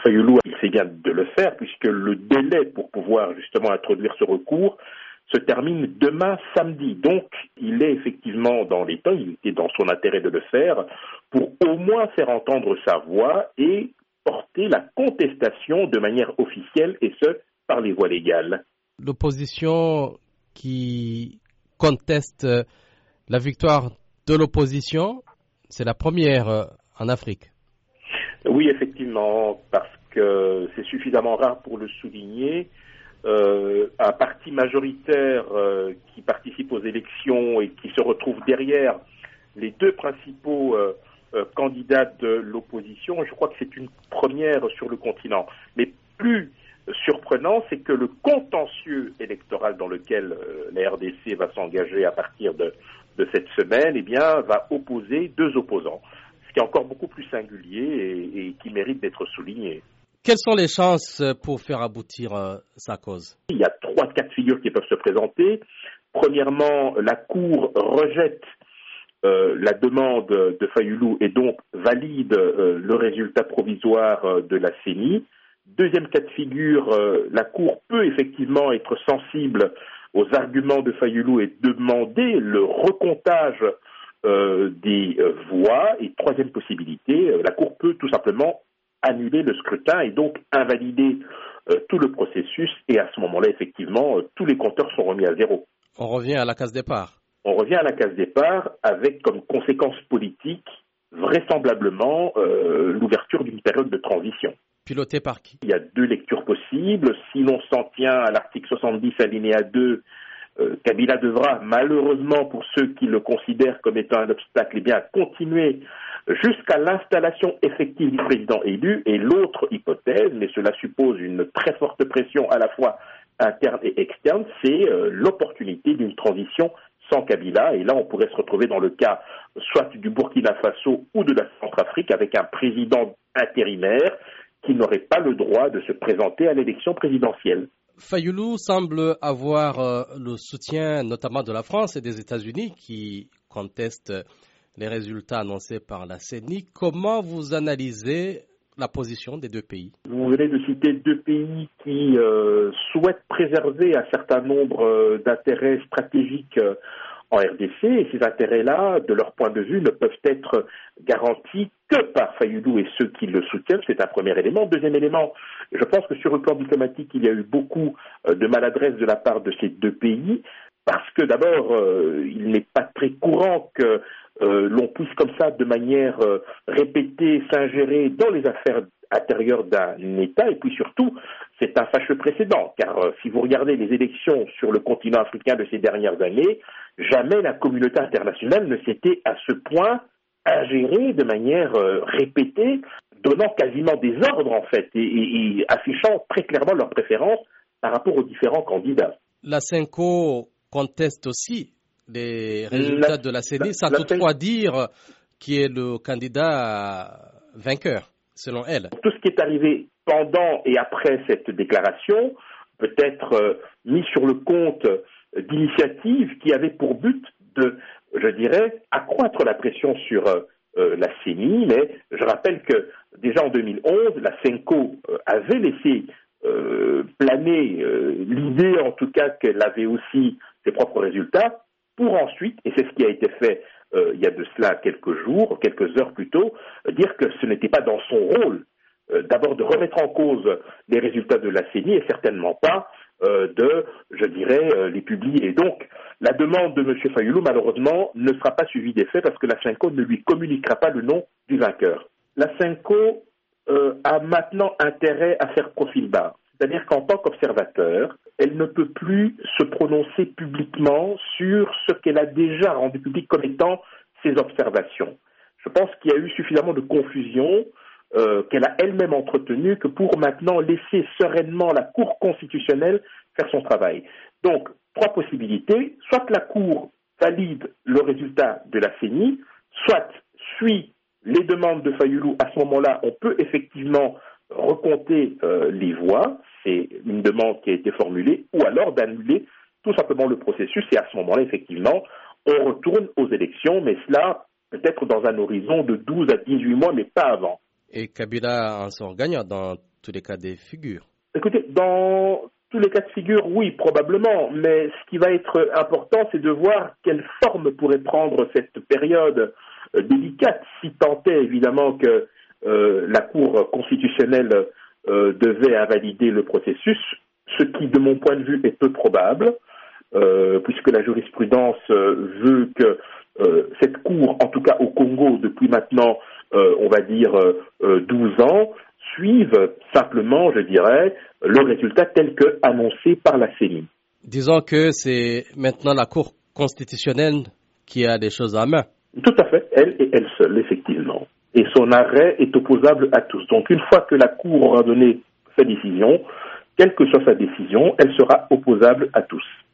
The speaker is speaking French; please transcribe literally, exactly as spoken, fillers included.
Fayulu, il fait bien de le faire puisque le délai pour pouvoir justement introduire ce recours se termine demain samedi. Donc, il est effectivement dans les temps, il était dans son intérêt de le faire pour au moins faire entendre sa voix et porter la contestation de manière officielle et ce, par les voies légales. L'opposition qui conteste la victoire de l'opposition, c'est la première en Afrique. Oui, effectivement, parce que c'est suffisamment rare pour le souligner. Euh, un parti majoritaire euh, qui participe aux élections et qui se retrouve derrière les deux principaux euh, euh, candidats de l'opposition, je crois que c'est une première sur le continent. Mais plus surprenant, c'est que le contentieux électoral dans lequel euh, la R D C va s'engager à partir de, de cette semaine, eh bien, va opposer deux opposants, ce qui est encore beaucoup plus singulier et, et qui mérite d'être souligné. Quelles sont les chances pour faire aboutir euh, sa cause? Il y a trois cas de figure qui peuvent se présenter. Premièrement, la Cour rejette euh, la demande de Fayulu et donc valide euh, le résultat provisoire euh, de la C E N I. Deuxième cas de figure, euh, la Cour peut effectivement être sensible aux arguments de Fayulu et demander le recomptage euh, des euh, voix. Et troisième possibilité, euh, la Cour peut tout simplement annuler le scrutin et donc invalider euh, tout le processus. Et à ce moment-là, effectivement, euh, tous les compteurs sont remis à zéro. On revient à la case départ. On revient à la case départ avec comme conséquence politique, vraisemblablement, euh, l'ouverture d'une période de transition. Pilotée par qui? Il y a deux lectures possibles. Si l'on s'en tient à l'article soixante-dix alinéa deux, euh, Kabila devra, malheureusement pour ceux qui le considèrent comme étant un obstacle, eh bien, continuer jusqu'à l'installation effective du président élu. Et l'autre hypothèse, mais cela suppose une très forte pression à la fois interne et externe, c'est euh, l'opportunité d'une transition sans Kabila. Et là, on pourrait se retrouver dans le cas soit du Burkina Faso ou de la Centrafrique avec un président intérimaire qui n'aurait pas le droit de se présenter à l'élection présidentielle. Fayulu semble avoir euh, le soutien notamment de la France et des États-Unis qui contestent les résultats annoncés par la C E N I. Comment vous analysez la position des deux pays? Vous venez de citer deux pays qui euh, souhaitent préserver un certain nombre euh, d'intérêts stratégiques euh, en R D C, et ces intérêts-là, de leur point de vue, ne peuvent être garantis que par Fayulu et ceux qui le soutiennent. C'est un premier élément. Deuxième élément, je pense que sur le plan diplomatique, il y a eu beaucoup euh, de maladresse de la part de ces deux pays, parce que d'abord, euh, il n'est pas très courant que euh, l'on puisse comme ça, de manière euh, répétée, s'ingérer dans les affaires intérieures d'un État, et puis surtout, c'est un fâcheux précédent, car euh, si vous regardez les élections sur le continent africain de ces dernières années, jamais la communauté internationale ne s'était à ce point ingérée de manière euh, répétée, donnant quasiment des ordres en fait, et, et, et affichant très clairement leurs préférences par rapport aux différents candidats. La CENCO conteste aussi les résultats la, de la C E N I, sans la, toutefois la, dire qui est le candidat vainqueur, selon elle. Tout ce qui est arrivé pendant et après cette déclaration peut être euh, mis sur le compte d'initiatives qui avaient pour but de, je dirais, accroître la pression sur euh, la C E N I, mais je rappelle que déjà en deux mille onze, la CENCO euh, avait laissé euh, planer euh, l'idée, en tout cas, qu'elle avait aussi ses propres résultats, pour ensuite, et c'est ce qui a été fait euh, il y a de cela quelques jours, quelques heures plutôt, euh, dire que ce n'était pas dans son rôle euh, d'abord de remettre en cause les résultats de la C E N I et certainement pas euh, de, je dirais, euh, les publier. Et donc, la demande de M. Fayulu, malheureusement, ne sera pas suivie d'effet parce que la CENCO ne lui communiquera pas le nom du vainqueur. La CENCO euh, a maintenant intérêt à faire profil bas. C'est-à-dire qu'en tant qu'observateur, elle ne peut plus se prononcer publiquement sur ce qu'elle a déjà rendu public comme étant ses observations. Je pense qu'il y a eu suffisamment de confusion euh, qu'elle a elle-même entretenue que pour maintenant laisser sereinement la Cour constitutionnelle faire son travail. Donc, trois possibilités. Soit la Cour valide le résultat de la C E N I, soit suit les demandes de Fayulu. À ce moment-là, on peut effectivement recompter euh, les voix, c'est une demande qui a été formulée, ou alors d'annuler tout simplement le processus, et à ce moment-là, effectivement, on retourne aux élections, mais cela peut-être dans un horizon de douze à dix-huit mois, mais pas avant. Et Kabila en sort gagnant dans tous les cas de figure. Écoutez, dans tous les cas de figure, oui, probablement, mais ce qui va être important, c'est de voir quelle forme pourrait prendre cette période euh, délicate, si tant est évidemment que euh, la Cour constitutionnelle euh, devait invalider le processus, ce qui, de mon point de vue, est peu probable, euh, puisque la jurisprudence euh, veut que euh, cette Cour, en tout cas au Congo, depuis maintenant, euh, on va dire, euh, douze ans, suivent simplement, je dirais, le résultat tel que annoncé par la C E N I. Disons que c'est maintenant la Cour constitutionnelle qui a des choses en main. Tout à fait, elle et elle seule, effectivement. Et son arrêt est opposable à tous. Donc une fois que la Cour aura donné sa décision, quelle que soit sa décision, elle sera opposable à tous.